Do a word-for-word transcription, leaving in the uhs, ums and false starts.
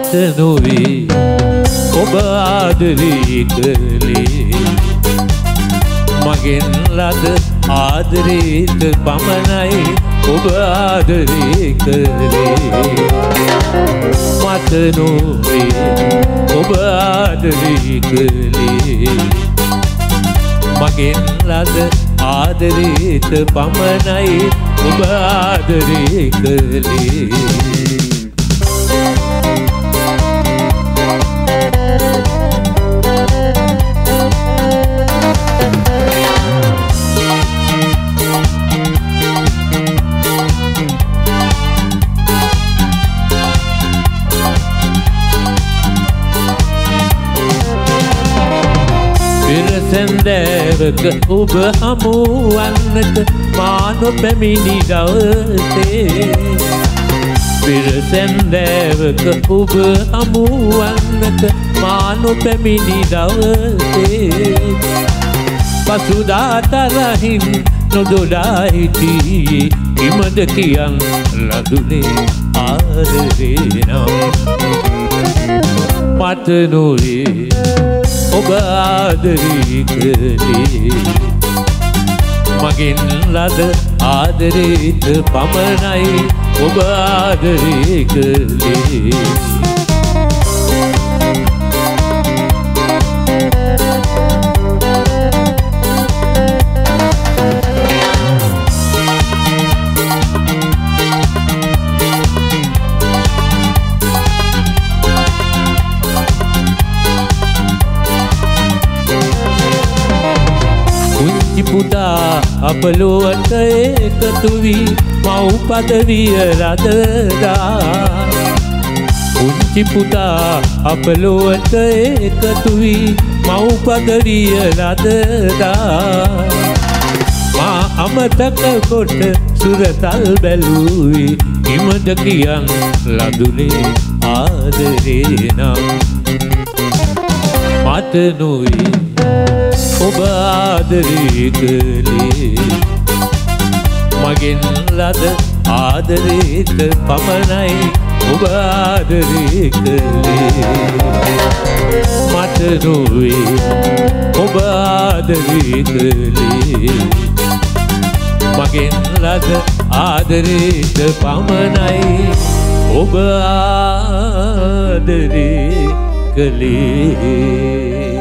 මට නොවේ ඔබ ආදරේ කළේ මගෙන් ලද ආදරේට පමණයි ඔබ ආදරේ කළේ මට නොවේ ඔබ ආදරේ කළේ මගෙන් ලද ආදරේට පමණයි ඔබ ආදරේ කළේ සැන්දෑවක ඔබ හමුවන්නට මා නොපැමිණි දවසේ පෙර සැන්දෑවක ඔබ හමුවන්නට මා නොපැමිණි දවසේ පසුදා තරහින් නොදොඩා හිටියේ කිමද කියන් ලදුනේ ආදරේ නම් මට නොවේ ඔබ ආදරේ කළේ මගෙන් ලද ආදරේට පමණයි ඔබ ආදරේ කළේ පුතා අප ලොවට එකතු වී මව් පදවිය රදදා පුංචි පුතා අප ලොවට එකතු වී මව් පදවිය රදදා මා අමතක කොට සුරතල් බැලුවේ කිමද කියන් ලදුනේ ආදරේ නම් මට නොවේ ඔබ ආදරේ කළේ මගෙන් ලද ආදරේට පමණයි ඔබ ආදරේ කළේ මට නොවේ ඔබ ආදරේ කළේ මගෙන් ලද ආදරේට පමණයි ඔබ ආදරේ කළේ